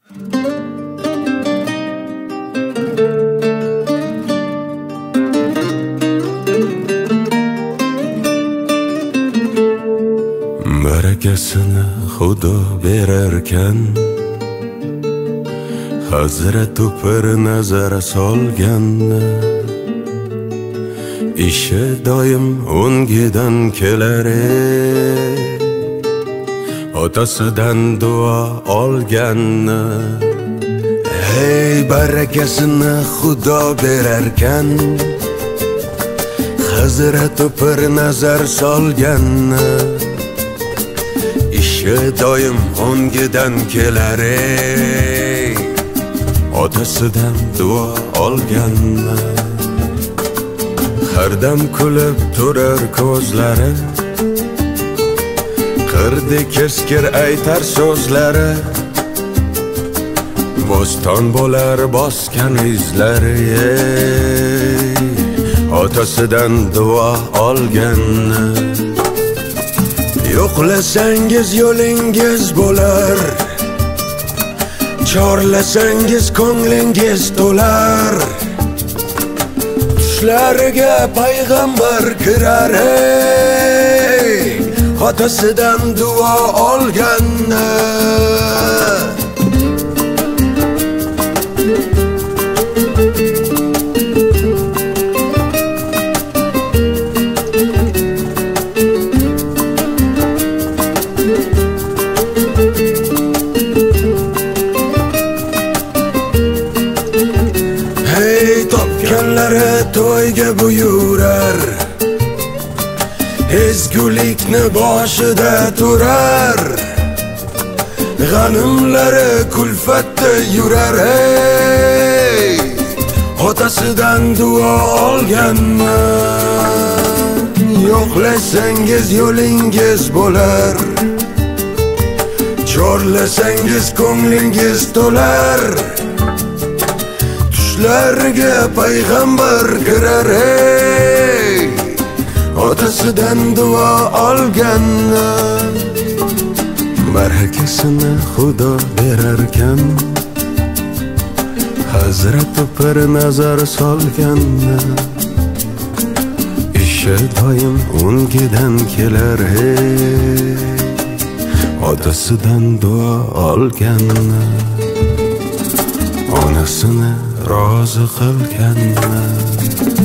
Barakasini Xudo berarkan, Hazrat bir nazar solganni, ishi doim o'ngidan kelar, otasidan duo olganni. Hey, barakasini Xudo berarkan, Hazrat bir nazar solganni, ishi doim o'ngidan kelar, otasidan duo olganni. Har dam kulib turar ko'zlari, qirdi keskir aytar so'zlari, bo'ston bo'lar bosgan izlari, otasidan duo olganni. Yo'qlasangiz yo'lingiz bo'lar, chorlasangiz ko'nglingiz to'lar, tushlariga payg'ambar kirar, otasidan duo olganni. Topganlari to'yga buyurar, ezgulikni boshida turar, g'animlari kulfatda yurar, otasidan duo olganni. Yo'qlasangiz yo'lingiz bo'lar, chorlasangiz ko'nglingiz to'lar, tushlariga payg'ambar kirar, otasidan duo olganni. Barakasini Xudo berarkan, Hazrat bir nazar solganni, ishi doim o'ngidan kelar, otasidan duo olganni. Onasini rozi qilganni.